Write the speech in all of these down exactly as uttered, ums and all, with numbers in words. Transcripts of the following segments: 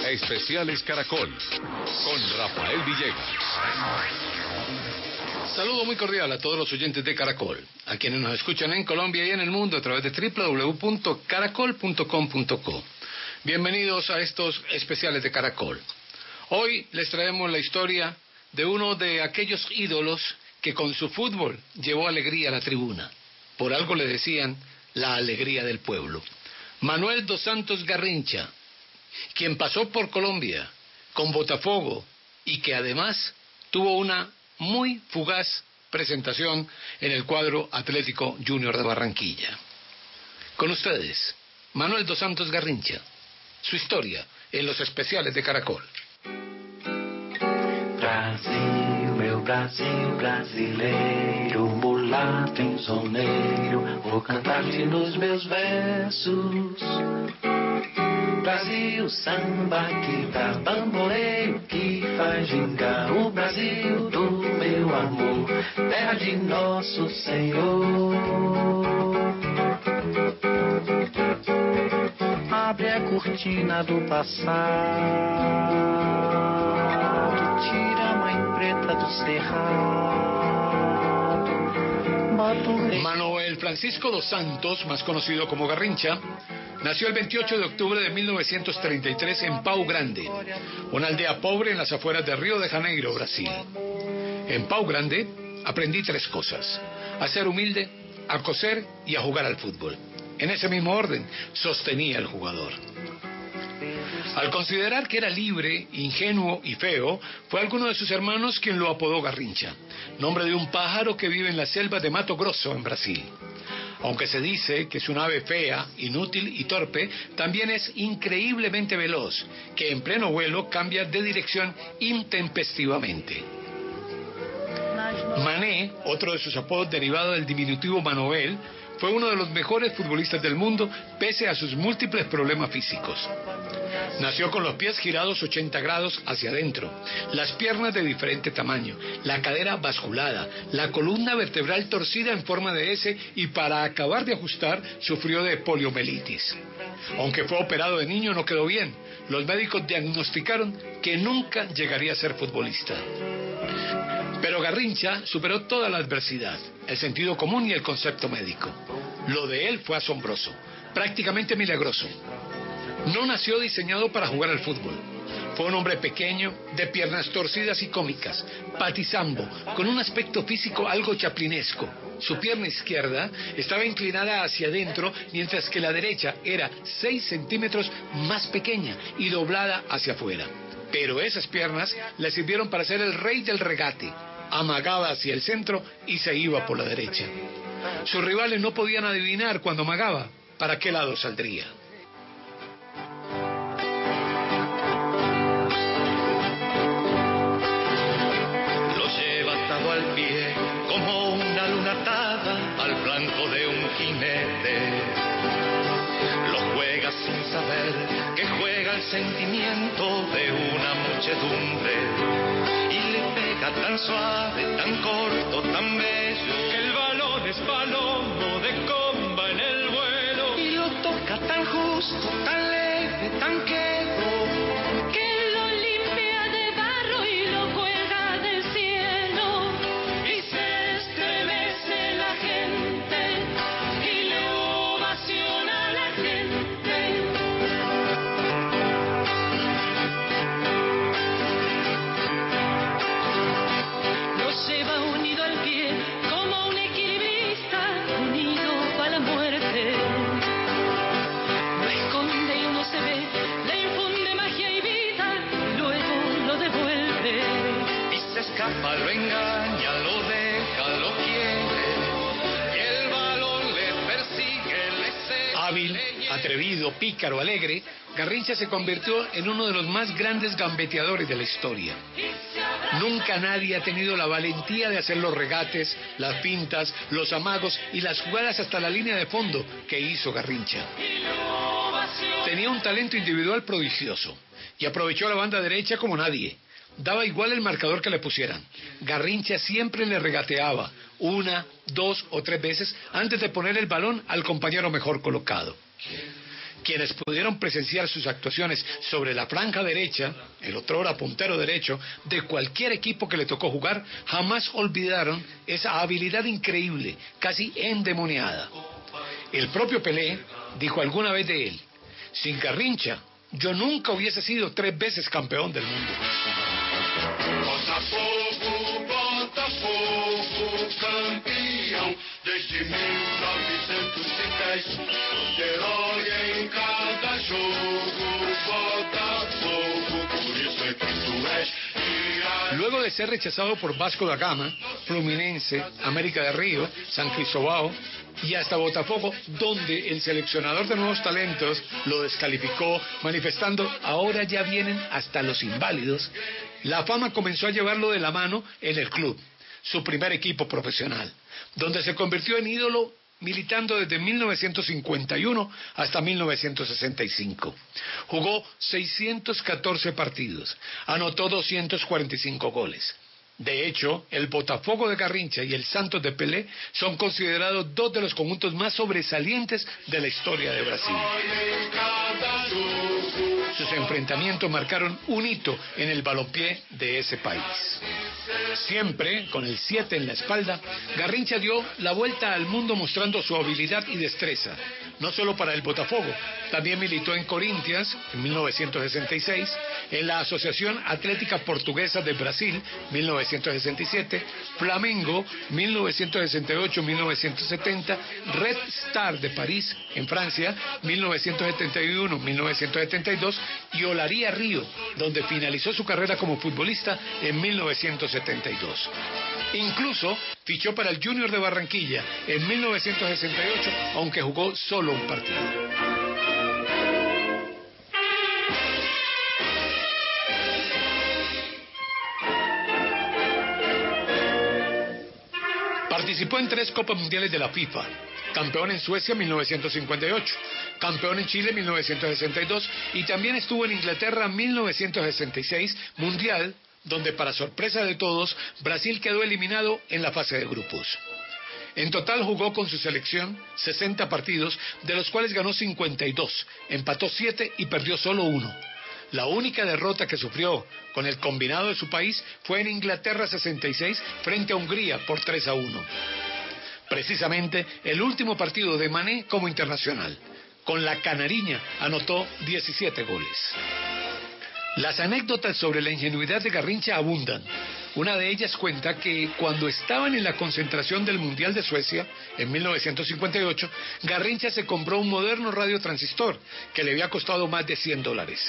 Especiales Caracol, con Rafael Villegas. Saludo muy cordial a todos los oyentes de Caracol, a quienes nos escuchan en Colombia y en el mundo a través de doble u doble u doble u punto caracol punto com punto co. Bienvenidos a estos especiales de Caracol. Hoy les traemos la historia de uno de aquellos ídolos que con su fútbol llevó alegría a la tribuna. Por algo le decían la alegría del pueblo. Manuel dos Santos Garrincha, quien pasó por Colombia con Botafogo y que además tuvo una muy fugaz presentación en el cuadro Atlético Junior de Barranquilla. Con ustedes, Manuel dos Santos Garrincha, su historia en los especiales de Caracol. Brasil, meu Brasil brasileiro, mulato insoneiro, vou cantar-te nos meus versos. Brasil, samba que dá bamboleio, que faz gingar o Brasil do meu amor, terra de nosso Senhor. Abre a cortina do passado, tira a mãe preta do cerrado, bota o rei... Manuel Francisco dos Santos, más conocido como Garrincha, nació el veintiocho de octubre de mil novecientos treinta y tres en Pau Grande, una aldea pobre en las afueras de Río de Janeiro, Brasil. En Pau Grande aprendí tres cosas: a ser humilde, a coser y a jugar al fútbol. En ese mismo orden, sostenía el jugador. Al considerar que era libre, ingenuo y feo, fue alguno de sus hermanos quien lo apodó Garrincha, nombre de un pájaro que vive en las selvas de Mato Grosso, en Brasil. Aunque se dice que es un ave fea, inútil y torpe, también es increíblemente veloz, que en pleno vuelo cambia de dirección intempestivamente. Mané, otro de sus apodos derivado del diminutivo Manuel, fue uno de los mejores futbolistas del mundo, pese a sus múltiples problemas físicos. Nació con los pies girados ochenta grados hacia adentro, las piernas de diferente tamaño, la cadera basculada, la columna vertebral torcida en forma de S y para acabar de ajustar sufrió de poliomielitis. Aunque fue operado de niño no quedó bien. Los médicos diagnosticaron que nunca llegaría a ser futbolista. Pero Garrincha superó toda la adversidad, el sentido común y el concepto médico. Lo de él fue asombroso, prácticamente milagroso. No nació diseñado para jugar al fútbol. Fue un hombre pequeño, de piernas torcidas y cómicas, patizambo, con un aspecto físico algo chaplinesco. Su pierna izquierda estaba inclinada hacia adentro, mientras que la derecha era seis centímetros más pequeña y doblada hacia afuera. Pero esas piernas le sirvieron para ser el rey del regate. Amagaba hacia el centro y se iba por la derecha. Sus rivales no podían adivinar cuando amagaba para qué lado saldría. Lo lleva atado al pie como una luna atada al flanco de un jinete. Lo juega sin saber que juega el sentimiento de una muchedumbre. Tan suave, tan corto, tan bello, que el balón es palomo de comba en el vuelo. Y lo toca tan justo, tan leve, tan quedo, que lo limpia de barro y lo cuelga del cielo. Y se estremece la gente y le ovaciona a la gente. Lo engaña, lo deja, lo quiere, y el balón le persigue, le cede. Hábil, atrevido, pícaro, alegre, Garrincha se convirtió en uno de los más grandes gambeteadores de la historia. Nunca nadie ha tenido la valentía de hacer los regates, las pintas, los amagos y las jugadas hasta la línea de fondo que hizo Garrincha. Tenía un talento individual prodigioso y aprovechó la banda derecha como nadie. Daba igual el marcador que le pusieran. Garrincha siempre le regateaba una, dos o tres veces antes de poner el balón al compañero mejor colocado. Quienes pudieron presenciar sus actuaciones sobre la franja derecha, el otrora puntero derecho, de cualquier equipo que le tocó jugar, jamás olvidaron esa habilidad increíble, casi endemoniada. El propio Pelé dijo alguna vez de él: sin Garrincha, yo nunca hubiese sido tres veces campeón del mundo. Botafogo, Botafogo, campeão desde mil novecentos e dez. Herói em cada jogo, Botafogo, por isso é que tu és. Luego de ser rechazado por Vasco da Gama, Fluminense, América de Río, San Cristóbal y hasta Botafogo, donde el seleccionador de nuevos talentos lo descalificó, manifestando: ahora ya vienen hasta los inválidos, la fama comenzó a llevarlo de la mano en el club, su primer equipo profesional, donde se convirtió en ídolo, militando desde mil novecientos cincuenta y uno hasta mil novecientos sesenta y cinco. Jugó seiscientos catorce partidos, anotó doscientos cuarenta y cinco goles. De hecho, el Botafogo de Garrincha y el Santos de Pelé son considerados dos de los conjuntos más sobresalientes de la historia de Brasil. Sus enfrentamientos marcaron un hito en el balompié de ese país. Siempre con el siete en la espalda, Garrincha dio la vuelta al mundo mostrando su habilidad y destreza, no solo para el Botafogo, también militó en Corinthians en mil novecientos sesenta y seis, en la Asociación Atlética Portuguesa de Brasil mil novecientos sesenta y siete, Flamengo mil novecientos sesenta y ocho a mil novecientos setenta, Red Star de París en Francia mil novecientos setenta y uno a mil novecientos setenta y dos y Olaría Río, donde finalizó su carrera como futbolista en mil novecientos setenta y dos. Incluso fichó para el Junior de Barranquilla en mil novecientos sesenta y ocho, aunque jugó solo un partido. Participó en tres Copas Mundiales de la FIFA: campeón en Suecia en mil novecientos cincuenta y ocho, campeón en Chile en mil novecientos sesenta y dos y también estuvo en Inglaterra en mil novecientos sesenta y seis, Mundial donde, para sorpresa de todos, Brasil quedó eliminado en la fase de grupos. En total jugó con su selección sesenta partidos, de los cuales ganó cincuenta y dos, empató siete y perdió solo uno. La única derrota que sufrió con el combinado de su país fue en Inglaterra sesenta y seis frente a Hungría por tres a uno. Precisamente el último partido de Mané como internacional. Con la Canariña anotó diecisiete goles. Las anécdotas sobre la ingenuidad de Garrincha abundan. Una de ellas cuenta que cuando estaban en la concentración del Mundial de Suecia, en mil novecientos cincuenta y ocho, Garrincha se compró un moderno radiotransistor que le había costado más de cien dólares.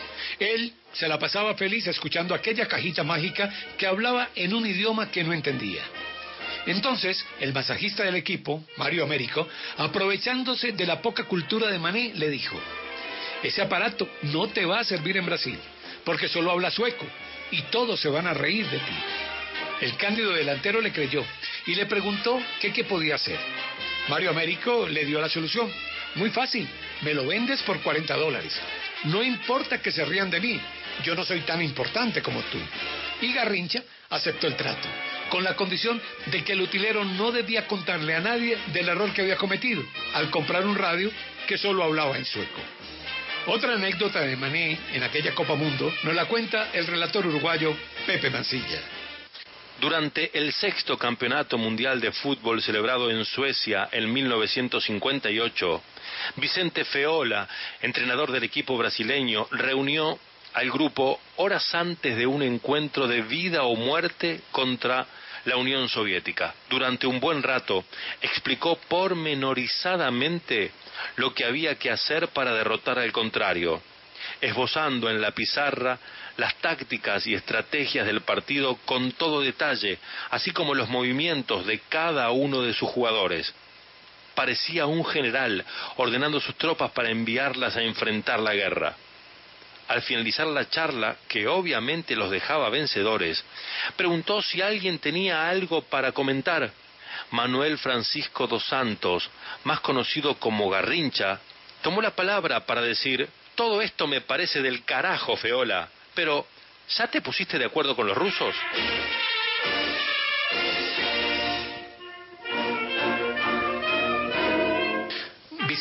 Él se la pasaba feliz escuchando aquella cajita mágica que hablaba en un idioma que no entendía. Entonces, el masajista del equipo, Mario Américo, aprovechándose de la poca cultura de Mané, le dijo: ese aparato no te va a servir en Brasil, porque solo habla sueco, y todos se van a reír de ti. El cándido delantero le creyó, y le preguntó qué, qué podía hacer. Mario Américo le dio la solución: muy fácil, me lo vendes por cuarenta dólares. No importa que se rían de mí, yo no soy tan importante como tú. Y Garrincha aceptó el trato, con la condición de que el utilero no debía contarle a nadie del error que había cometido, al comprar un radio que solo hablaba en sueco. Otra anécdota de Mané en aquella Copa Mundo nos la cuenta el relator uruguayo Pepe Mancilla. Durante el sexto Campeonato Mundial de Fútbol celebrado en Suecia en mil novecientos cincuenta y ocho, Vicente Feola, entrenador del equipo brasileño, reunió al grupo horas antes de un encuentro de vida o muerte contra la Unión Soviética. Durante un buen rato explicó pormenorizadamente lo que había que hacer para derrotar al contrario, esbozando en la pizarra las tácticas y estrategias del partido con todo detalle, así como los movimientos de cada uno de sus jugadores. Parecía un general ordenando sus tropas para enviarlas a enfrentar la guerra. Al finalizar la charla, que obviamente los dejaba vencedores, preguntó si alguien tenía algo para comentar. Manuel Francisco dos Santos, más conocido como Garrincha, tomó la palabra para decir: todo esto me parece del carajo, Feola, pero ¿ya te pusiste de acuerdo con los rusos?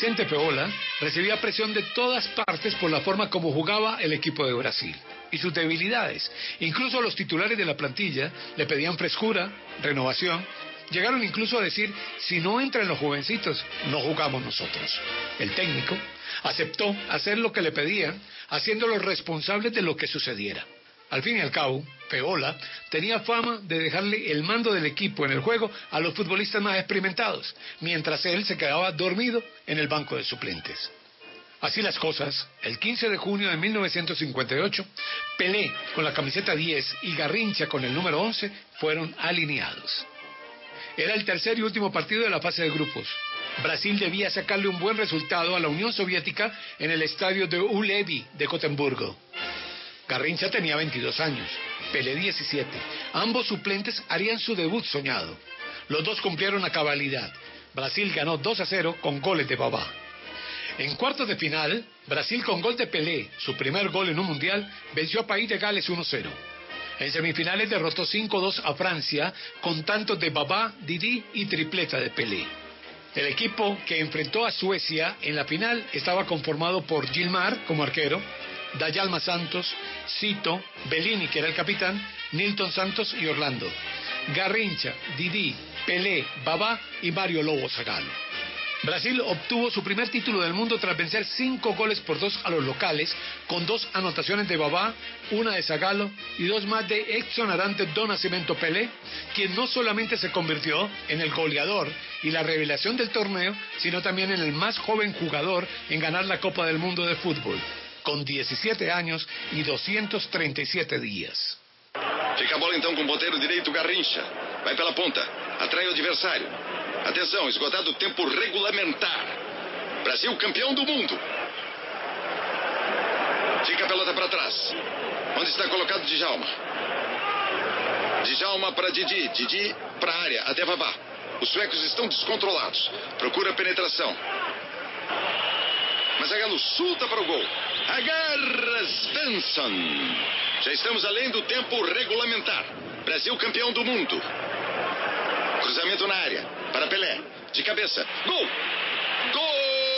Vicente Feola recibía presión de todas partes por la forma como jugaba el equipo de Brasil y sus debilidades. Incluso los titulares de la plantilla le pedían frescura, renovación. Llegaron incluso a decir, si no entran los jovencitos, no jugamos nosotros. El técnico aceptó hacer lo que le pedían, haciéndolos responsables de lo que sucediera. Al fin y al cabo, Feola tenía fama de dejarle el mando del equipo en el juego a los futbolistas más experimentados, mientras él se quedaba dormido en el banco de suplentes. Así las cosas, el quince de junio de mil novecientos cincuenta y ocho, Pelé con la camiseta diez y Garrincha con el número once fueron alineados. Era el tercer y último partido de la fase de grupos. Brasil debía sacarle un buen resultado a la Unión Soviética en el estadio de Ullevi de Gotemburgo. Garrincha tenía veintidós años, Pelé diecisiete. Ambos suplentes harían su debut soñado. Los dos cumplieron a cabalidad. Brasil ganó dos a cero con goles de Babá. En cuartos de final, Brasil con gol de Pelé, su primer gol en un mundial, venció a País de Gales uno cero. En semifinales derrotó cinco a dos a Francia con tantos de Babá, Didi y tripleta de Pelé. El equipo que enfrentó a Suecia en la final estaba conformado por Gilmar como arquero, Dayalma Santos, Cito, Bellini, que era el capitán, Nilton Santos y Orlando, Garrincha, Didi, Pelé, Babá y Mario Lobo Zagallo. Brasil obtuvo su primer título del mundo tras vencer cinco goles por dos a los locales, con dos anotaciones de Babá, una de Zagallo y dos más de exonerante Don Nascimento Pelé, quien no solamente se convirtió en el goleador y la revelación del torneo, sino también en el más joven jugador en ganar la Copa del Mundo de Fútbol, com diecisiete anos e duzentos e trinta e sete dias. Fica a bola então com o ponteiro direito, Garrincha. Vai pela ponta, atrai o adversário. Atenção, esgotado o tempo regulamentar. Brasil campeão do mundo. Fica a pelota para trás. Onde está colocado Djalma? Djalma para Didi, Didi para a área, até Babá. Os suecos estão descontrolados. Procura a penetração. Mas Zagallo chuta para o gol. Agarra Svensson. Já estamos além do tempo regulamentar. Brasil campeão do mundo. Cruzamento na área. Para Pelé. De cabeça. Gol! Gol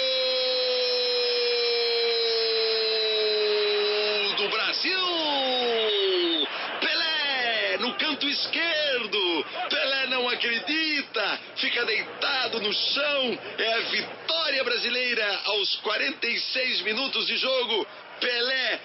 do Brasil! Pelé no canto esquerdo. Pelé não acredita. Fica deitado no chão. É a vitória brasileira aos quarenta e seis minutos de jogo. Pelé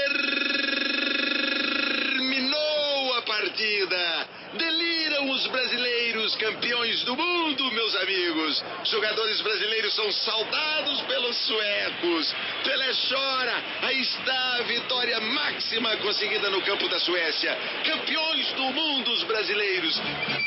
terminou a partida. Deliram os brasileiros, campeões do mundo, meus amigos. Jogadores brasileiros são saudados pelos suecos. Pelé chora. Aí está a vitória máxima conseguida no campo da Suécia. Campeões do mundo, os brasileiros.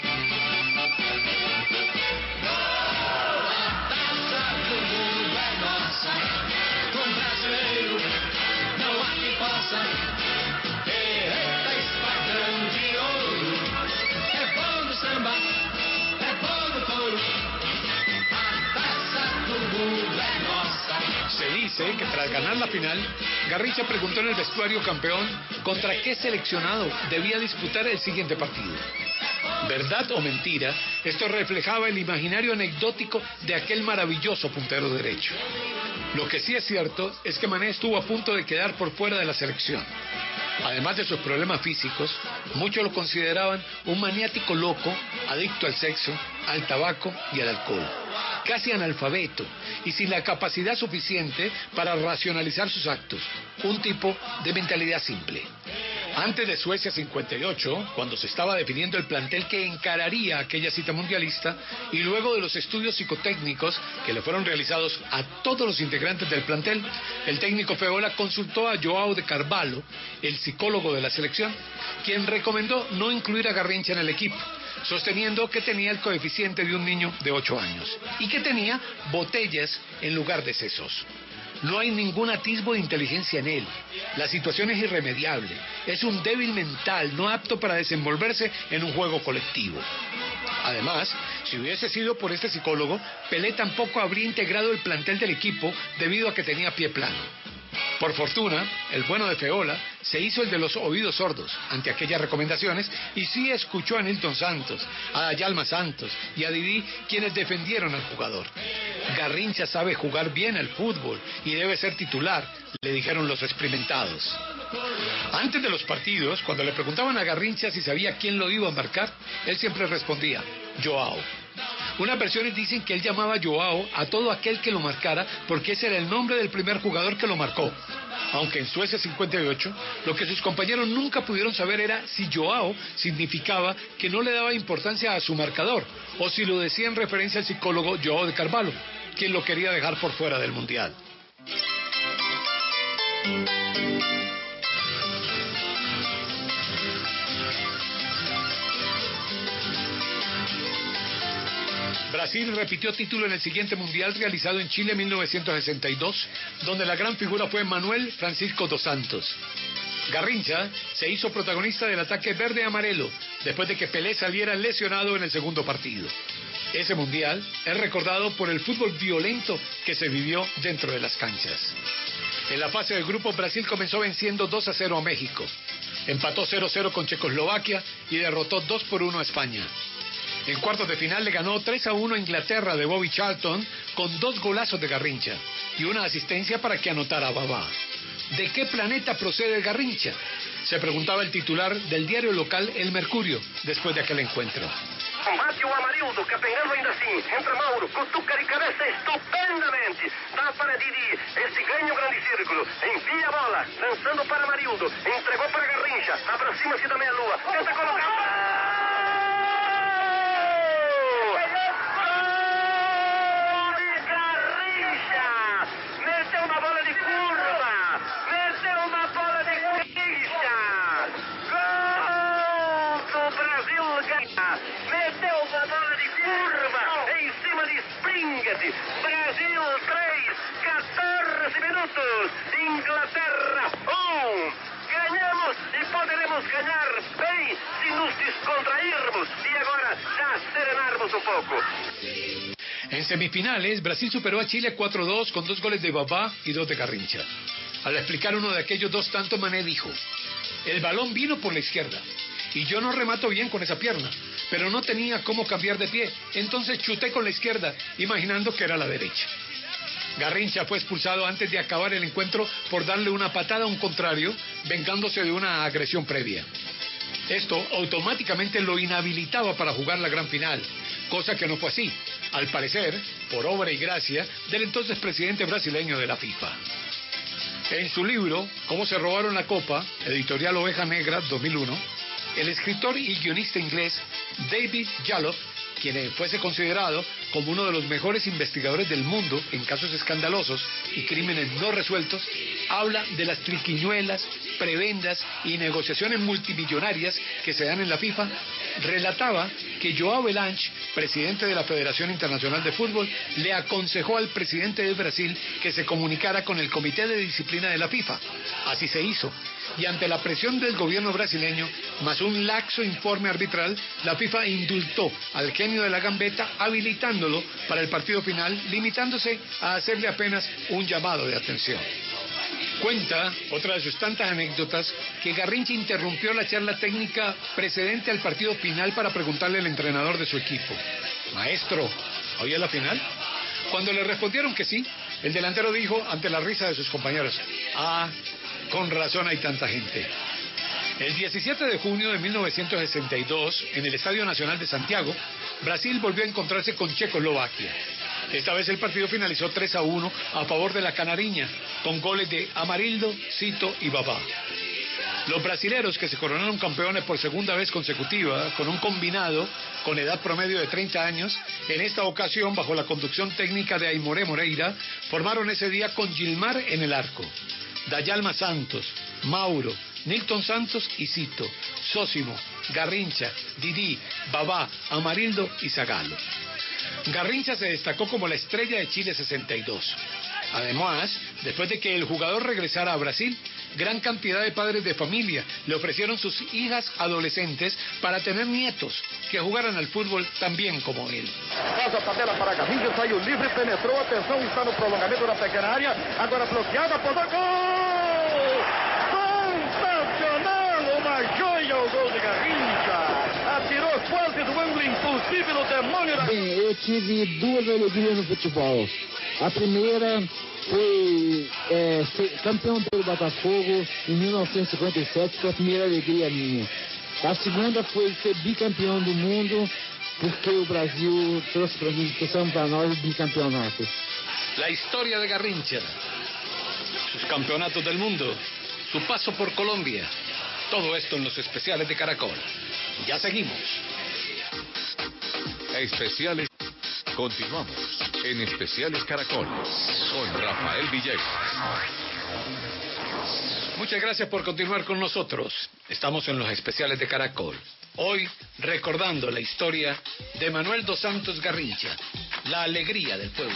Se dice que tras ganar la final, Garrincha preguntó en el vestuario campeón contra qué seleccionado debía disputar el siguiente partido. Verdad o mentira, esto reflejaba el imaginario anecdótico de aquel maravilloso puntero derecho. Lo que sí es cierto es que Mané estuvo a punto de quedar por fuera de la selección. Además de sus problemas físicos, muchos lo consideraban un maniático loco, adicto al sexo, al tabaco y al alcohol, casi analfabeto y sin la capacidad suficiente para racionalizar sus actos, un tipo de mentalidad simple. Antes de Suecia cincuenta y ocho, cuando se estaba definiendo el plantel que encararía aquella cita mundialista, y luego de los estudios psicotécnicos que le fueron realizados a todos los integrantes del plantel, el técnico Feola consultó a João de Carvalho, el psicólogo de la selección, quien recomendó no incluir a Garrincha en el equipo, sosteniendo que tenía el coeficiente de un niño de ocho años y que tenía botellas en lugar de sesos. No hay ningún atisbo de inteligencia en él. La situación es irremediable. Es un débil mental, no apto para desenvolverse en un juego colectivo. Además, si hubiese sido por este psicólogo, Pelé tampoco habría integrado el plantel del equipo debido a que tenía pie plano. Por fortuna, el bueno de Feola se hizo el de los oídos sordos ante aquellas recomendaciones y sí escuchó a Nilton Santos, a Dayalma Santos y a Didi, quienes defendieron al jugador. Garrincha sabe jugar bien al fútbol y debe ser titular, le dijeron los experimentados. Antes de los partidos, cuando le preguntaban a Garrincha si sabía quién lo iba a marcar, él siempre respondía, Joao. Unas versiones dicen que él llamaba Joao a todo aquel que lo marcara porque ese era el nombre del primer jugador que lo marcó. Aunque en Suecia cincuenta y ocho, lo que sus compañeros nunca pudieron saber era si Joao significaba que no le daba importancia a su marcador, o si lo decía en referencia al psicólogo Joao de Carvalho, quien lo quería dejar por fuera del Mundial. Brasil repitió título en el siguiente Mundial realizado en Chile en mil novecientos sesenta y dos, donde la gran figura fue Manuel Francisco dos Santos. Garrincha se hizo protagonista del ataque verde-amarelo, después de que Pelé saliera lesionado en el segundo partido. Ese Mundial es recordado por el fútbol violento que se vivió dentro de las canchas. En la fase de grupos, Brasil comenzó venciendo dos a cero a México. Empató cero a cero con Checoslovaquia y derrotó dos por uno a España. En cuartos de final le ganó tres a uno a Inglaterra de Bobby Charlton con dos golazos de Garrincha y una asistencia para que anotara Babá. ¿De qué planeta procede Garrincha?, se preguntaba el titular del diario local El Mercurio después de aquel encuentro. Combate o Amarildo, capengando ainda assim. Entra Mauro, cutuca de cabeça estupendamente. Dá para Didi, esse ganha o grande círculo. Envia a bola, lançando para Amarildo. Entregou para Garrincha, aproxima-se da meia-lua. Tenta colocar... Brasil três, catorze minutos, Inglaterra um. Ganhamos e poderemos ganhar bem se nos descontrairmos e agora já serenarmos um pouco. En semifinales, Brasil superó a Chile cuatro a dos con dos goles de Babá y dos de Garrincha. Al explicar uno de aquellos dos tantos, Mané dijo: el balón vino por la izquierda y yo no remato bien con esa pierna, pero no tenía cómo cambiar de pie, entonces chuté con la izquierda, imaginando que era la derecha. Garrincha fue expulsado antes de acabar el encuentro por darle una patada a un contrario, vengándose de una agresión previa. Esto automáticamente lo inhabilitaba para jugar la gran final, cosa que no fue así, al parecer, por obra y gracia del entonces presidente brasileño de la FIFA. En su libro, Cómo se robaron la Copa, editorial Oveja Negra, dos mil uno, el escritor y guionista inglés David Jallow, quien fuese considerado como uno de los mejores investigadores del mundo en casos escandalosos y crímenes no resueltos, habla de las triquiñuelas, prebendas y negociaciones multimillonarias que se dan en la FIFA. Relataba que João Belange, presidente de la Federación Internacional de Fútbol, le aconsejó al presidente de Brasil que se comunicara con el Comité de Disciplina de la FIFA. Así se hizo. Y ante la presión del gobierno brasileño, más un laxo informe arbitral, la FIFA indultó al genio de la gambeta, habilitándolo para el partido final, limitándose a hacerle apenas un llamado de atención. Cuenta, otra de sus tantas anécdotas, que Garrincha interrumpió la charla técnica precedente al partido final para preguntarle al entrenador de su equipo: maestro, ¿hoy es la final? Cuando le respondieron que sí, el delantero dijo, ante la risa de sus compañeros: ah, con razón hay tanta gente. El diecisiete de junio de mil novecientos sesenta y dos, en el Estadio Nacional de Santiago, Brasil volvió a encontrarse con Checoslovaquia. Esta vez el partido finalizó tres a uno a favor de la Canariña, con goles de Amarildo, Cito y Babá. Los brasileros, que se coronaron campeones por segunda vez consecutiva, con un combinado con edad promedio de treinta años, en esta ocasión, bajo la conducción técnica de Aimoré Moreira, formaron ese día con Gilmar en el arco, Dayalma Santos, Mauro, Nilton Santos y Cito, Sósimo, Garrincha, Didi, Babá, Amarildo y Zagallo. Garrincha se destacó como la estrella de Chile sesenta y dos. Además, después de que el jugador regresara a Brasil, gran cantidad de padres de familia le ofrecieron sus hijas adolescentes para tener nietos que jugaran al fútbol tan bien como él. Faz a tabela para Garrincha, saiu livre, penetrou, atenção, está no prolongamento da pequena área, agora bloqueada, apontou, gol! possível demônio da... Bem, eu tive duas alegrias no futebol. A primeira foi é, ser campeão pelo Botafogo em mil novecentos e cinquenta e sete, foi a primeira alegria minha. A segunda foi ser bicampeão do mundo, porque o Brasil trouxe para mim, trouxemos para nós o bicampeonato. La historia de Garrincha, sus campeonatos del mundo, su paso por Colombia, todo esto en los especiales de Caracol. Ya seguimos. Especiales. Continuamos en Especiales Caracol con Rafael Villegas. Muchas gracias por continuar con nosotros. Estamos en los especiales de Caracol. Hoy recordando la historia de Manuel dos Santos Garrincha, la alegría del pueblo.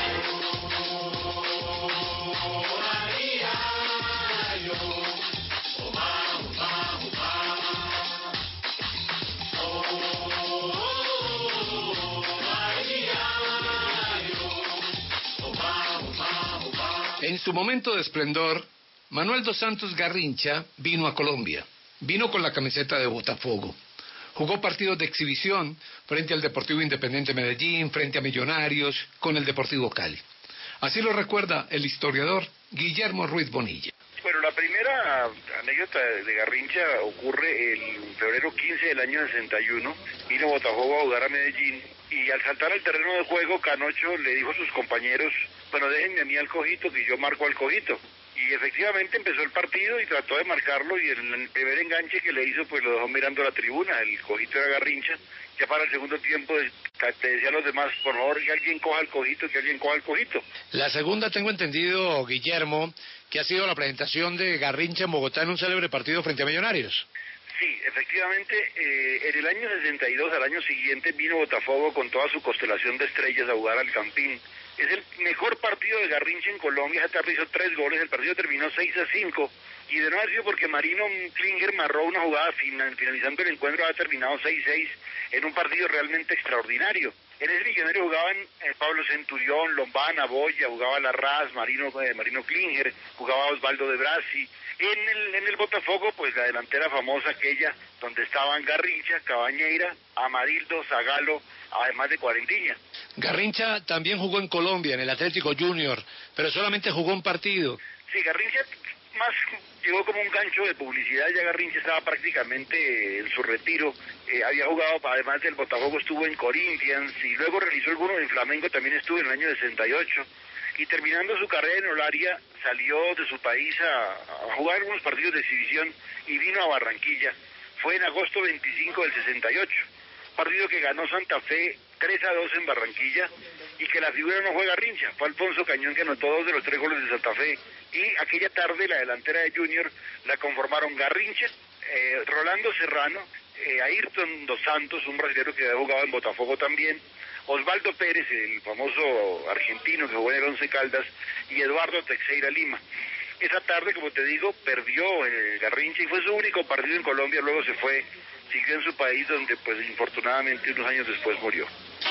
En su momento de esplendor, Manuel dos Santos Garrincha vino a Colombia. Vino con la camiseta de Botafogo. Jugó partidos de exhibición frente al Deportivo Independiente Medellín, frente a Millonarios, con el Deportivo Cali. Así lo recuerda el historiador Guillermo Ruiz Bonilla. Bueno, la primera anécdota de Garrincha ocurre el febrero quince del año sesenta y uno. Vino Botafogo a jugar a Medellín y al saltar al terreno de juego, Canocho le dijo a sus compañeros: bueno, déjenme a mí al cojito, que yo marco al cojito. Y efectivamente empezó el partido y trató de marcarlo, y en el primer enganche que le hizo, pues lo dejó mirando la tribuna. El cojito era Garrincha. Ya para el segundo tiempo te decía a los demás: por favor, que alguien coja el cojito, que alguien coja el cojito. La segunda, tengo entendido, Guillermo, que ha sido la presentación de Garrincha en Bogotá en un célebre partido frente a Millonarios. Sí, efectivamente, eh, en el año sesenta y dos, al año siguiente, vino Botafogo con toda su constelación de estrellas a jugar al Campín. Es el mejor partido de Garrincha en Colombia. Esa tarde hizo tres goles, el partido terminó seis a cinco, y de no haber sido porque Marino Klinger marró una jugada final, finalizando el encuentro, ha terminado seis seis en un partido realmente extraordinario. En ese Millonario jugaban eh, Pablo Centurión, Lombana, Boya, jugaba Larraz, Marino, eh, Marino Klinger, jugaba Osvaldo de Brasi. En el, en el Botafogo, pues la delantera famosa aquella, donde estaban Garrincha, Cabañeira, Amadildo, Zagalo, además de Cuarentiña. Garrincha también jugó en Colombia, en el Atlético Junior, pero solamente jugó un partido. Sí, Garrincha más llegó como un gancho de publicidad. Ya Garrincha estaba prácticamente en su retiro. Eh, había jugado, además del Botafogo, estuvo en Corinthians y luego realizó algunos en Flamengo, también estuvo en el año sesenta y ocho. Y terminando su carrera en Olaria, salió de su país a, a jugar algunos partidos de exhibición y vino a Barranquilla. Fue en agosto veinticinco del sesenta y ocho. Partido que ganó Santa Fe tres a dos en Barranquilla, y que la figura no fue Garrincha, fue Alfonso Cañón, que anotó dos de los tres goles de Santa Fe. Y aquella tarde la delantera de Junior la conformaron Garrincha, eh, Rolando Serrano, eh, Ayrton dos Santos, un brasileño que había jugado en Botafogo también, Osvaldo Pérez, el famoso argentino que jugó en el Once Caldas, y Eduardo Teixeira Lima. Esa tarde, como te digo, perdió el Garrincha y fue su único partido en Colombia. Luego se fue, siguió en su país, donde pues infortunadamente unos años después murió.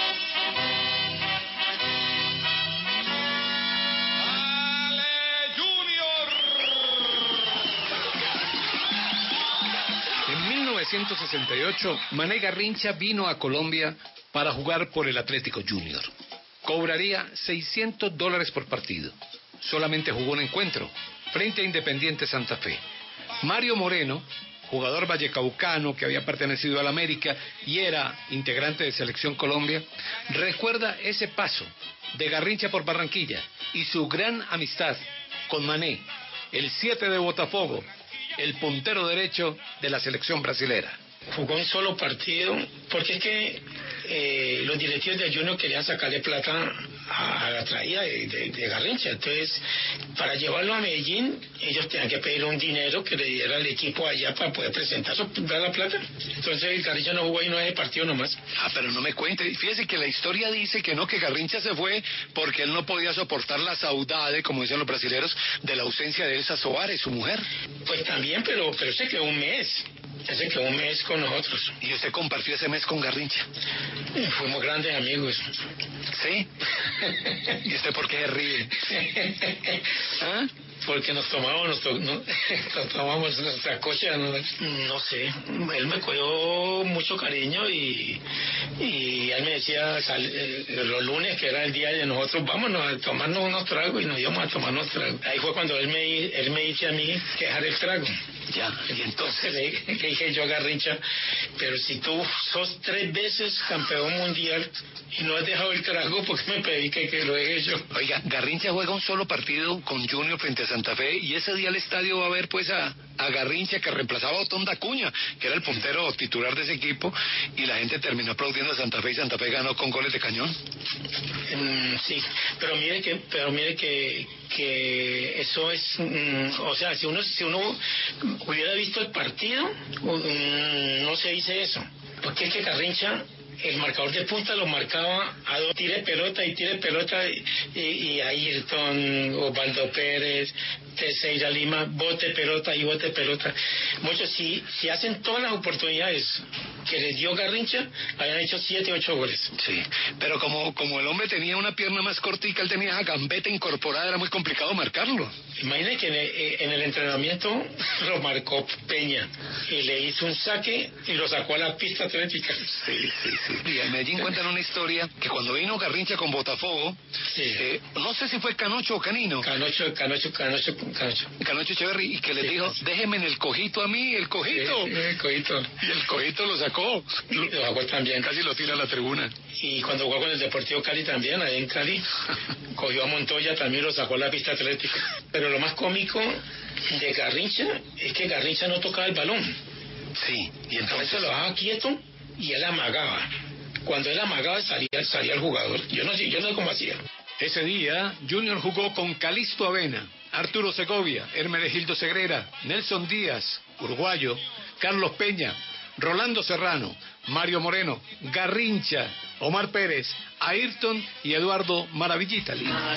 En mil novecientos sesenta y ocho, Mané Garrincha vino a Colombia para jugar por el Atlético Junior. Cobraría seiscientos dólares por partido. Solamente jugó un encuentro frente a Independiente Santa Fe. Mario Moreno, jugador vallecaucano que había pertenecido al América y era integrante de Selección Colombia, recuerda ese paso de Garrincha por Barranquilla y su gran amistad con Mané, el siete de Botafogo, el puntero derecho de la selección brasilera. Jugó un solo partido, porque es que eh, los directivos de Junior querían sacarle plata a la traída de, de, de Garrincha. Entonces, para llevarlo a Medellín, ellos tenían que pedir un dinero que le diera al equipo allá para poder presentar su, dar la plata. Entonces, Garrincha no jugó ahí nueve partidos nomás. Ah, pero no me cuente. Fíjese que la historia dice que no, que Garrincha se fue porque él no podía soportar la saudade, como dicen los brasileños, de la ausencia de Elsa Soares, su mujer. Pues también, pero, pero se quedó un mes. Ya se quedó un mes con nosotros. ¿Y usted compartió ese mes con Garrincha? Fuimos grandes amigos. ¿Sí? ¿Y usted por qué se ríe? ¿Ah? porque nos tomamos, nos, to, no, nos tomamos nuestra cocha, no, no sé, él me cogió mucho cariño y, y él me decía sal, eh, los lunes, que era el día de nosotros, vámonos a tomarnos unos tragos, y nos íbamos a tomar unos tragos. Ahí fue cuando él me, él me dice a mí que dejar el trago. Ya, y entonces le, le dije yo a Garrincha, pero si tú sos tres veces campeón mundial y no has dejado el trago, ¿por qué me pedí que, que lo deje yo? Oiga, Garrincha juega un solo partido con Junior frente a Santa Fe, y ese día el estadio va a ver pues a, a Garrincha, que reemplazaba a Otón Dacuña, que era el puntero titular de ese equipo, y la gente terminó aplaudiendo a Santa Fe, y Santa Fe ganó con goles de cañón. Mm, sí, pero mire que, pero mire que, que eso es, mm, o sea, si uno, si uno hubiera visto el partido, um, no se dice eso, porque es que Garrincha, el marcador de punta lo marcaba a dos, tire pelota y tire pelota, y, y, y Ayrton, Osvaldo Pérez, Teixeira Lima, bote pelota y bote pelota. Muchos, si, si hacen todas las oportunidades que les dio Garrincha, habían hecho siete, ocho goles. Sí, pero como, como el hombre tenía una pierna más cortica, él tenía gambeta incorporada, era muy complicado marcarlo. Imagínate que en el, en el entrenamiento lo marcó Peña y le hizo un saque y lo sacó a la pista atlética. Sí, sí, sí. Y en Medellín cuentan una historia que cuando vino Garrincha con Botafogo, sí. eh, no sé si fue Canocho o Canino. Canocho, Canocho, Canocho, Canocho. Canocho Echeverri, y que les sí, dijo, sí. déjenme en el cojito a mí, el cojito. Sí, el cojito. Y el cojito lo sacó. Lo, lo sacó también. Casi lo tira a la tribuna. Y cuando jugó con el Deportivo Cali también, ahí en Cali, cogió a Montoya, también lo sacó a la pista atlética. Pero lo más cómico de Garrincha es que Garrincha no tocaba el balón. Sí, y entonces se lo dejaba quieto y él amagaba. Cuando él amagaba salía, salía el jugador. Yo no sé, yo no sé cómo hacía. Ese día, Junior jugó con Calixto Avena, Arturo Segovia, Hermenegildo Segrera, Nelson Díaz, uruguayo, Carlos Peña, Rolando Serrano, Mario Moreno, Garrincha, Omar Pérez, Ayrton y Eduardo Maravillita Lima.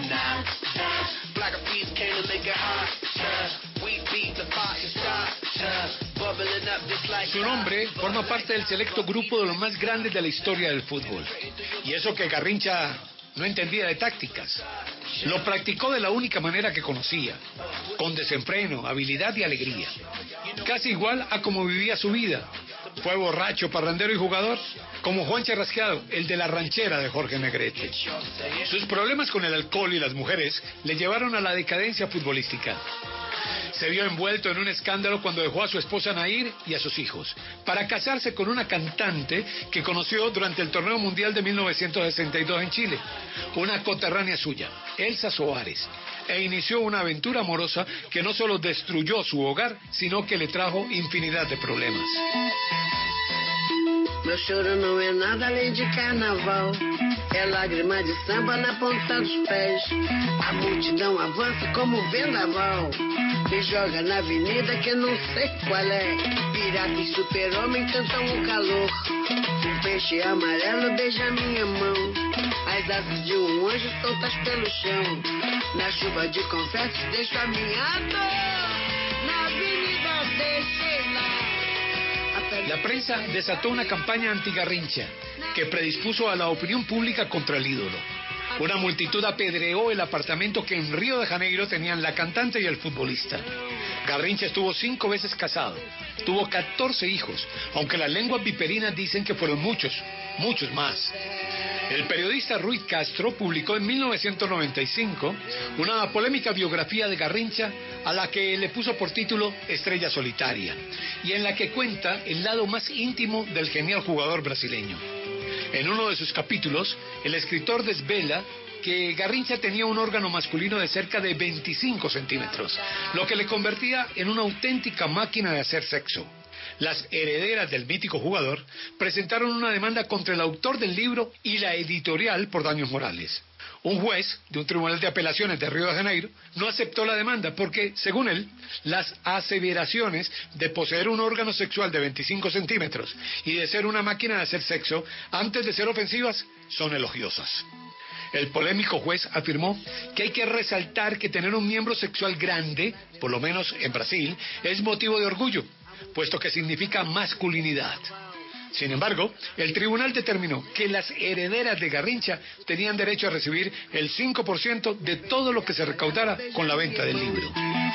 Su nombre forma parte del selecto grupo de los más grandes de la historia del fútbol. Y eso que Garrincha no entendía de tácticas. Lo practicó de la única manera que conocía, con desenfreno, habilidad y alegría. Casi igual a como vivía su vida. Fue borracho, parrandero y jugador, como Juan Charrasqueado, el de la ranchera de Jorge Negrete. Sus problemas con el alcohol y las mujeres le llevaron a la decadencia futbolística. Se vio envuelto en un escándalo cuando dejó a su esposa Nair y a sus hijos, para casarse con una cantante que conoció durante el Torneo Mundial de mil novecientos sesenta y dos en Chile, una coterránea suya, Elsa Soares, e inició una aventura amorosa que no solo destruyó su hogar, sino que le trajo infinidad de problemas. Meu choro não é nada além de carnaval. É lágrima de samba na ponta dos pés. A multidão avança como um vendaval. Me joga na avenida que não sei qual é. Pirata e super-homem cantam o calor. Um peixe amarelo beija minha mão. As asas de um anjo soltas pelo chão. Na chuva de confetes deixo a minha dor. Na avenida deixei lá. La prensa desató una campaña anti-Garrincha que predispuso a la opinión pública contra el ídolo. Una multitud apedreó el apartamento que en Río de Janeiro tenían la cantante y el futbolista. Garrincha estuvo cinco veces casado, tuvo catorce hijos, aunque las lenguas viperinas dicen que fueron muchos, muchos más. El periodista Ruiz Castro publicó en mil novecientos noventa y cinco una polémica biografía de Garrincha a la que le puso por título Estrella Solitaria, y en la que cuenta el lado más íntimo del genial jugador brasileño. En uno de sus capítulos, el escritor desvela que Garrincha tenía un órgano masculino de cerca de veinticinco centímetros, lo que le convertía en una auténtica máquina de hacer sexo. Las herederas del mítico jugador presentaron una demanda contra el autor del libro y la editorial por daños morales. Un juez de un tribunal de apelaciones de Río de Janeiro no aceptó la demanda porque, según él, las aseveraciones de poseer un órgano sexual de veinticinco centímetros y de ser una máquina de hacer sexo, antes de ser ofensivas, son elogiosas. El polémico juez afirmó que hay que resaltar que tener un miembro sexual grande, por lo menos en Brasil, es motivo de orgullo, puesto que significa masculinidad. Sin embargo, el tribunal determinó que las herederas de Garrincha tenían derecho a recibir el cinco por ciento de todo lo que se recaudara con la venta del libro.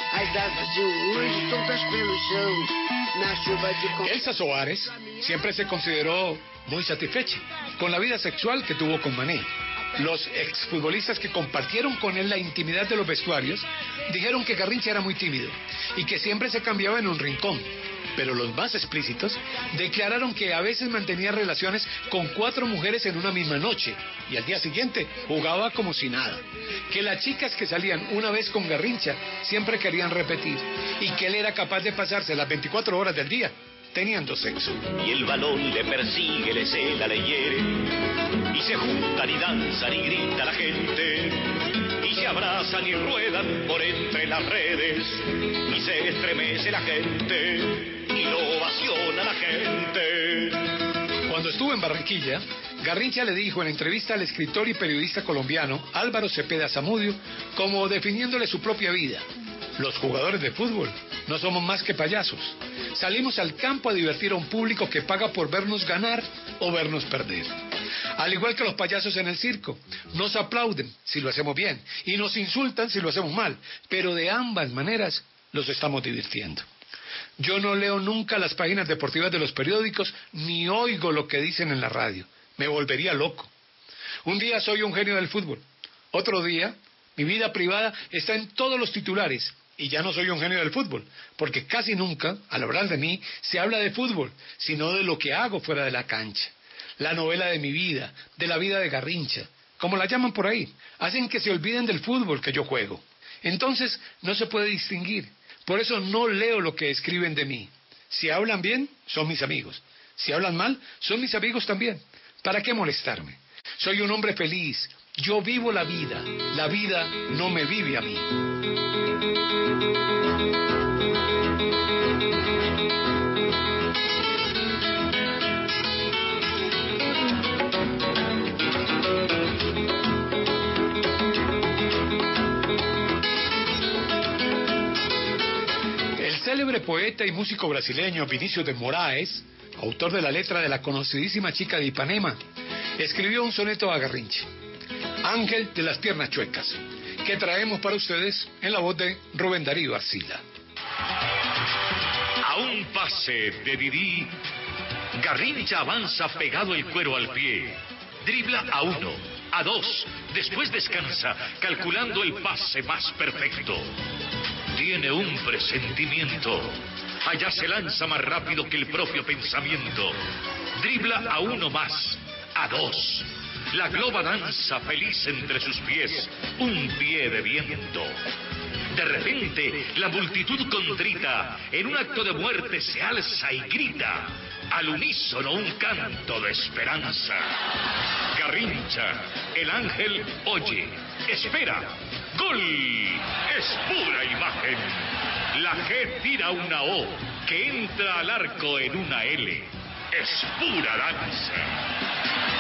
Elsa Soares siempre se consideró muy satisfecha con la vida sexual que tuvo con Mané. Los exfutbolistas que compartieron con él la intimidad de los vestuarios dijeron que Garrincha era muy tímido y que siempre se cambiaba en un rincón. Pero los más explícitos declararon que a veces mantenía relaciones con cuatro mujeres en una misma noche y al día siguiente jugaba como si nada. Que las chicas que salían una vez con Garrincha siempre querían repetir y que él era capaz de pasarse las veinticuatro horas del día teniendo sexo. Y el balón le persigue, le cela, le hiere, y se juntan y danzan y grita la gente, y se abrazan y ruedan por entre las redes, y se estremece la gente, y lo ovaciona la gente. Cuando estuvo en Barranquilla, Garrincha le dijo en entrevista al escritor y periodista colombiano Álvaro Cepeda Zamudio, como definiéndole su propia vida: los jugadores de fútbol no somos más que payasos. Salimos al campo a divertir a un público que paga por vernos ganar o vernos perder. Al igual que los payasos en el circo, nos aplauden si lo hacemos bien y nos insultan si lo hacemos mal, pero de ambas maneras los estamos divirtiendo. Yo no leo nunca las páginas deportivas de los periódicos ni oigo lo que dicen en la radio. Me volvería loco. Un día soy un genio del fútbol. Otro día, mi vida privada está en todos los titulares. Y ya no soy un genio del fútbol, porque casi nunca, al hablar de mí, se habla de fútbol, sino de lo que hago fuera de la cancha. La novela de mi vida, de la vida de Garrincha, como la llaman por ahí, hacen que se olviden del fútbol que yo juego. Entonces, no se puede distinguir. Por eso no leo lo que escriben de mí. Si hablan bien, son mis amigos. Si hablan mal, son mis amigos también. ¿Para qué molestarme? Soy un hombre feliz. Yo vivo la vida. La vida no me vive a mí. El célebre poeta y músico brasileño Vinícius de Moraes, autor de la letra de la conocidísima Chica de Ipanema, escribió un soneto a Garrincha, Ángel de las piernas chuecas, que traemos para ustedes en la voz de Rubén Darío Arcila. A un pase de Didi, Garrincha avanza pegado el cuero al pie, dribla a uno, a dos, después descansa, calculando el pase más perfecto. Tiene un presentimiento, allá se lanza más rápido que el propio pensamiento, dribla a uno más, a dos. La globa danza feliz entre sus pies, un pie de viento. De repente, la multitud contrita, en un acto de muerte se alza y grita, al unísono un canto de esperanza. Garrincha, el ángel, oye, espera, ¡gol! Es pura imagen. La G tira una O, que entra al arco en una L. Es pura danza.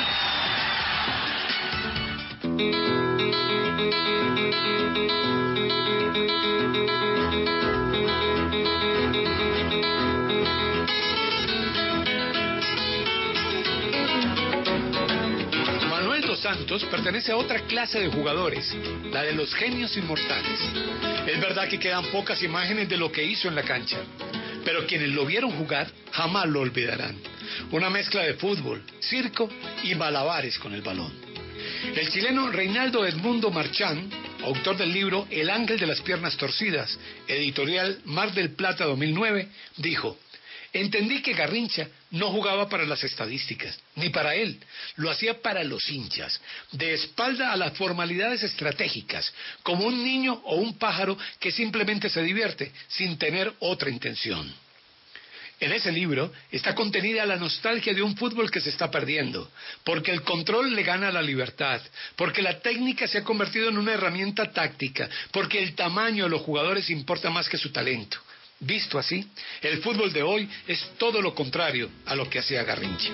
Manuel dos Santos pertenece a otra clase de jugadores, la de los genios inmortales. Es verdad que quedan pocas imágenes de lo que hizo en la cancha, pero quienes lo vieron jugar jamás lo olvidarán. Una mezcla de fútbol, circo y malabares con el balón. El chileno Reinaldo Edmundo Marchán, autor del libro El ángel de las piernas torcidas, editorial Mar del Plata dos mil nueve, dijo: entendí que Garrincha no jugaba para las estadísticas, ni para él, lo hacía para los hinchas, de espalda a las formalidades estratégicas, como un niño o un pájaro que simplemente se divierte, sin tener otra intención. En ese libro está contenida la nostalgia de un fútbol que se está perdiendo, porque el control le gana a la libertad, porque la técnica se ha convertido en una herramienta táctica, porque el tamaño de los jugadores importa más que su talento. Visto así, el fútbol de hoy es todo lo contrario a lo que hacía Garrincha.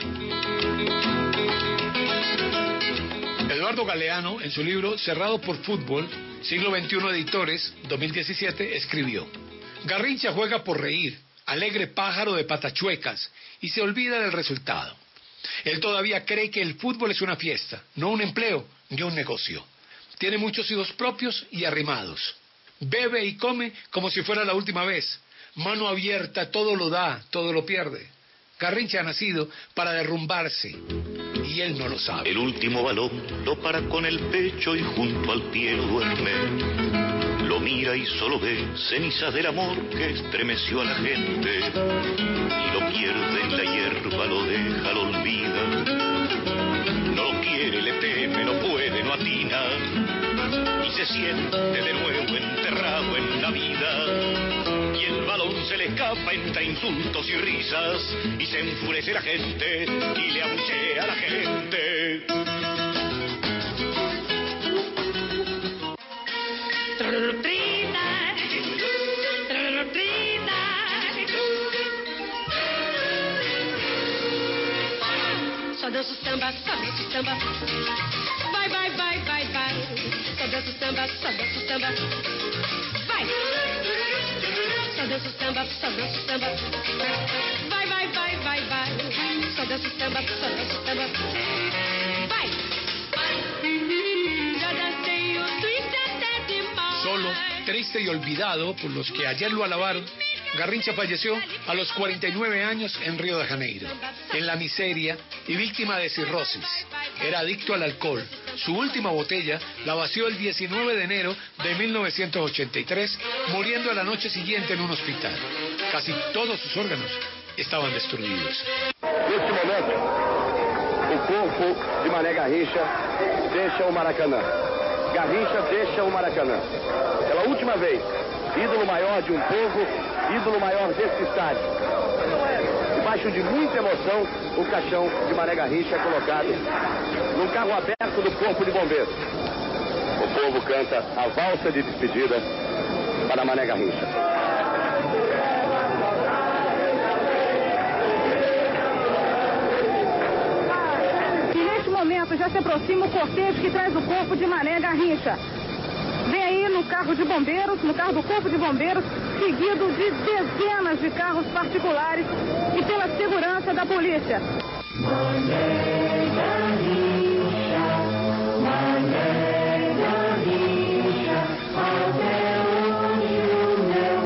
Eduardo Galeano, en su libro Cerrado por Fútbol, siglo veintiuno Editores, dos mil diecisiete, escribió: Garrincha juega por reír, alegre pájaro de patachuecas, y se olvida del resultado. Él todavía cree que el fútbol es una fiesta, no un empleo ni un negocio. Tiene muchos hijos propios y arrimados. Bebe y come como si fuera la última vez. Mano abierta, todo lo da, todo lo pierde. Garrincha ha nacido para derrumbarse, y él no lo sabe. El último balón lo para con el pecho y junto al pie lo duerme. Lo mira y solo ve cenizas del amor que estremeció a la gente. Y lo pierde en la hierba, lo deja, lo olvida. No lo quiere, le teme, no puede, no atina. Y se siente de nuevo enterrado en la vida. Y el balón se le escapa entre insultos y risas. Y se enfurece la gente y le abuchea a la gente. Só dança o samba, só dança o samba. Vai, vai, vai, vai, vai. Só dança o samba, só dança o samba. Vai. Só dança o samba, só dança o samba. Vai, vai, vai, vai, vai. Só dança o samba, só dança o samba. Vai. Já dancei o twist até demais. Solo, triste y olvidado por los que ayer lo alabaron, Garrincha falleció a los cuarenta y nueve años en Río de Janeiro, en la miseria y víctima de cirrosis. Era adicto al alcohol. Su última botella la vació el diecinueve de enero de mil novecientos ochenta y tres, muriendo a la noche siguiente en un hospital. Casi todos sus órganos estaban destruidos. Neste momento, o corpo de Mané Garrincha deixa o Maracanã. Garrincha deixa o Maracanã. Pela última vez, ídolo maior de um povo, ídolo maior desse estádio. Debaixo de muita emoção, o caixão de Mané Garrincha é colocado num carro aberto do Corpo de Bombeiros. O povo canta a valsa de despedida para Mané Garrincha. E neste momento já se aproxima o cortejo que traz o corpo de Mané Garrincha. Vem aí no carro de bombeiros, no carro do Corpo de Bombeiros, seguido de dezenas de carros particulares e pela segurança da polícia. Mané Garrincha, Mané Garrincha, até onde o meu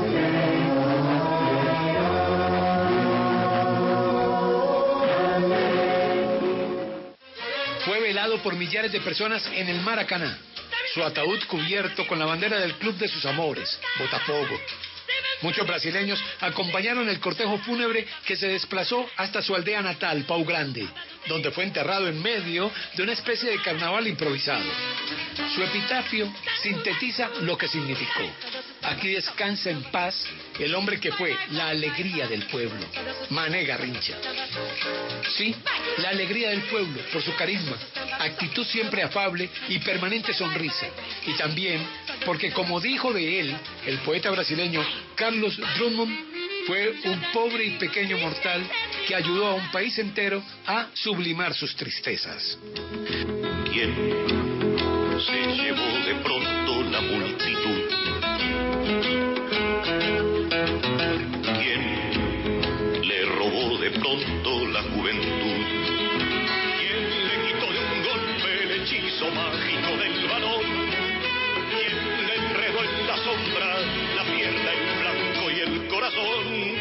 tempo. Fue velado por millares de personas en el Maracaná. Su ataúd cubierto con la bandera del club de sus amores, Botafogo. Muchos brasileños acompañaron el cortejo fúnebre que se desplazó hasta su aldea natal, Pau Grande, donde fue enterrado en medio de una especie de carnaval improvisado. Su epitafio sintetiza lo que significó. Aquí descansa en paz el hombre que fue la alegría del pueblo, Mané Garrincha. Sí, la alegría del pueblo por su carisma, actitud siempre afable y permanente sonrisa. Y también porque, como dijo de él el poeta brasileño Carlos Drummond, fue un pobre y pequeño mortal que ayudó a un país entero a sublimar sus tristezas. ¿Quién se llevó de pronto la multitud? ¿Quién le robó de pronto la juventud? ¿Quién le quitó de un golpe el hechizo mágico del balón? ¿Quién le enredó en la sombra la pierna, el blanco y el corazón?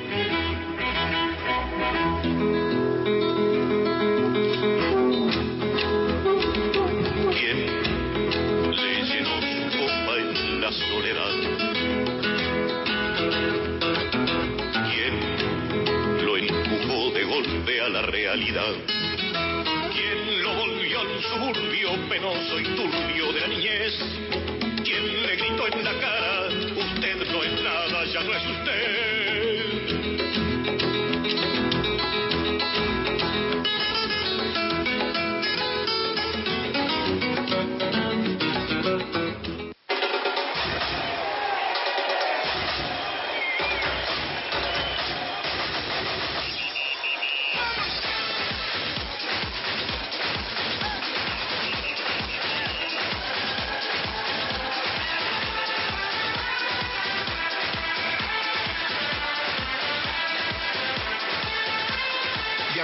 ¿Quién le llenó su copa en la soledad? ¿Quién lo empujó de golpe a la realidad? ¿Quién lo volvió al suburbio penoso y turbio de la niñez? ¿Quién le gritó en la cara, usted no es nada, ya no es usted?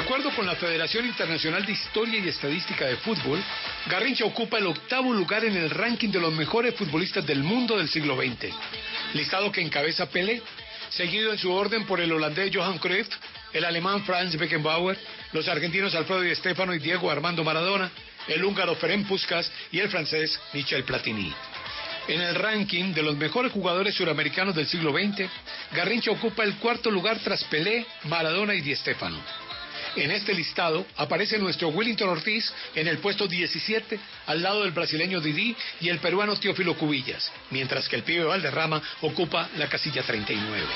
acuerdo con la Federación Internacional de Historia y Estadística de Fútbol, Garrincha ocupa el octavo lugar en el ranking de los mejores futbolistas del mundo del siglo veinte, listado que encabeza Pelé, seguido en su orden por el holandés Johan Cruyff, el alemán Franz Beckenbauer, los argentinos Alfredo Di Stéfano y Diego Armando Maradona, el húngaro Ferenc Puskás y el francés Michel Platini. En el ranking de los mejores jugadores suramericanos del siglo veinte, Garrincha ocupa el cuarto lugar tras Pelé, Maradona y Di Stéfano. En este listado aparece nuestro Willington Ortiz en el puesto diecisiete, al lado del brasileño Didi y el peruano Teófilo Cubillas, mientras que el pibe Valderrama ocupa la casilla treinta y nueve.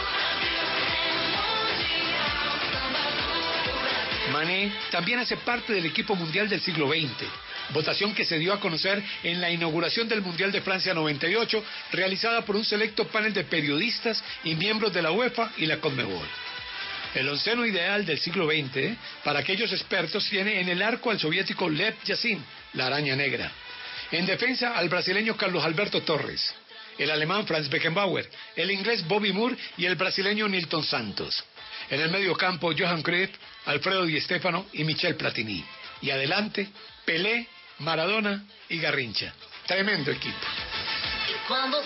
Mané también hace parte del equipo mundial del siglo veinte, votación que se dio a conocer en la inauguración del Mundial de Francia noventa y ocho, realizada por un selecto panel de periodistas y miembros de la UEFA y la Conmebol. El onceno ideal del siglo veinte, para aquellos expertos, tiene en el arco al soviético Lev Yashin, la araña negra. En defensa al brasileño Carlos Alberto Torres, el alemán Franz Beckenbauer, el inglés Bobby Moore y el brasileño Nilton Santos. En el medio campo, Johan Cruyff, Alfredo Di Stéfano y Michel Platini. Y adelante, Pelé, Maradona y Garrincha. Tremendo equipo. Cuando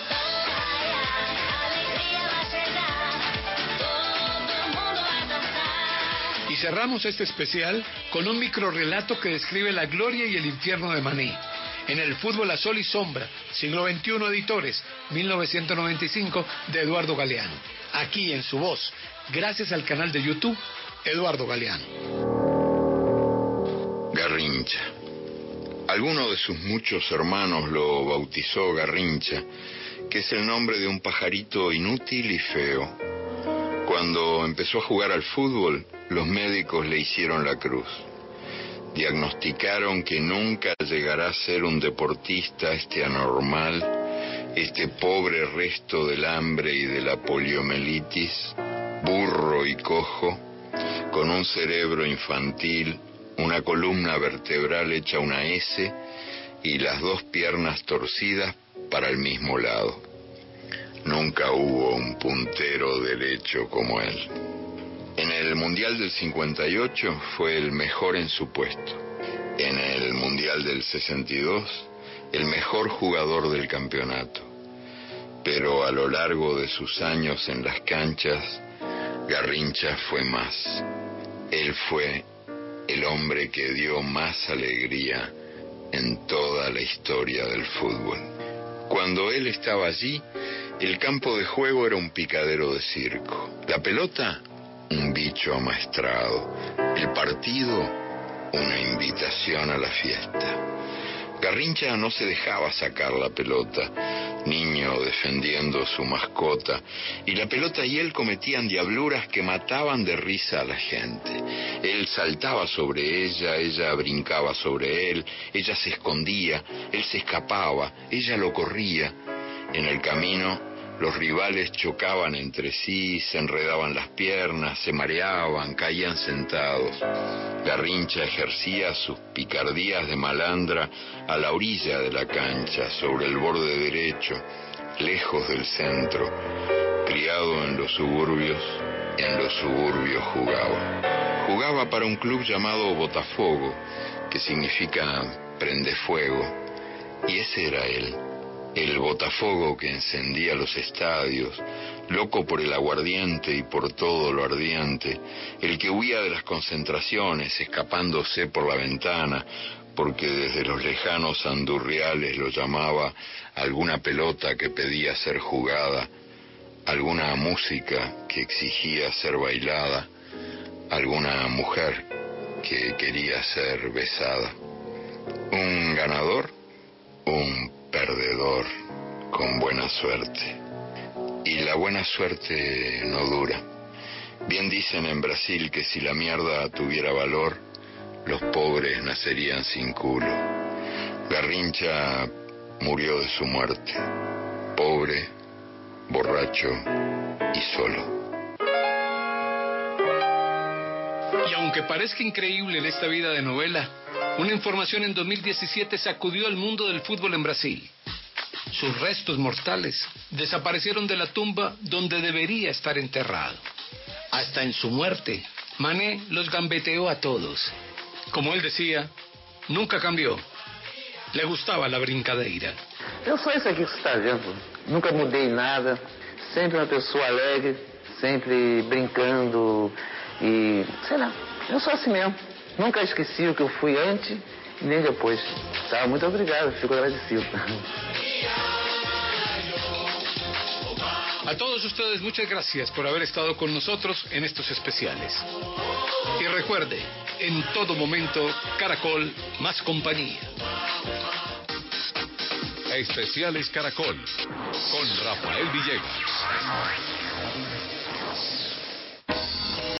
Y cerramos este especial con un microrrelato que describe la gloria y el infierno de Mané. En el fútbol a sol y sombra, siglo veintiuno Editores, mil novecientos noventa y cinco, de Eduardo Galeano. Aquí en su voz, gracias al canal de YouTube, Eduardo Galeano. Garrincha. Alguno de sus muchos hermanos lo bautizó Garrincha, que es el nombre de un pajarito inútil y feo. Cuando empezó a jugar al fútbol, los médicos le hicieron la cruz. Diagnosticaron que nunca llegará a ser un deportista este anormal, este pobre resto del hambre y de la poliomielitis, burro y cojo, con un cerebro infantil, una columna vertebral hecha una S y las dos piernas torcidas para el mismo lado. Nunca hubo un puntero derecho como él. En el Mundial del cincuenta y ocho fue el mejor en su puesto. En el Mundial del sesenta y dos, el mejor jugador del campeonato. Pero a lo largo de sus años en las canchas, Garrincha fue más. Él fue el hombre que dio más alegría en toda la historia del fútbol. Cuando él estaba allí, el campo de juego era un picadero de circo. La pelota, un bicho amaestrado. El partido, una invitación a la fiesta. Garrincha no se dejaba sacar la pelota, niño defendiendo su mascota, y la pelota y él cometían diabluras que mataban de risa a la gente. Él saltaba sobre ella, ella brincaba sobre él, ella se escondía, él se escapaba, ella lo corría. En el camino, los rivales chocaban entre sí, se enredaban las piernas, se mareaban, caían sentados. Garrincha ejercía sus picardías de malandra a la orilla de la cancha, sobre el borde derecho, lejos del centro. Criado en los suburbios, en los suburbios jugaba. Jugaba para un club llamado Botafogo, que significa prende fuego, y ese era él. El Botafogo que encendía los estadios, loco por el aguardiente y por todo lo ardiente, el que huía de las concentraciones, escapándose por la ventana, porque desde los lejanos andurriales lo llamaba alguna pelota que pedía ser jugada, alguna música que exigía ser bailada, alguna mujer que quería ser besada. Un ganador, un perdedor con buena suerte. Y la buena suerte no dura. Bien dicen en Brasil que si la mierda tuviera valor, los pobres nacerían sin culo. Garrincha murió de su muerte, pobre, borracho y solo. Y aunque parezca increíble en esta vida de novela, una información en dos mil diecisiete sacudió al mundo del fútbol en Brasil. Sus restos mortales desaparecieron de la tumba donde debería estar enterrado. Hasta en su muerte, Mané los gambeteó a todos. Como él decía, nunca cambió. Le gustaba la brincadeira. Eu sou isso aqui que você está vendo. Nunca mudei nada. Sempre uma pessoa alegre, sempre brincando e, sei lá, eu sou assim mesmo. Nunca esqueci o que eu fui antes e nem depois. Tá? Muito obrigado, fico agradecido. A todos ustedes, muchas gracias por haber estado con nosotros en estos especiales. Y recuerde, en todo momento, Caracol más compañía. Especiales Caracol con Rafael Villegas.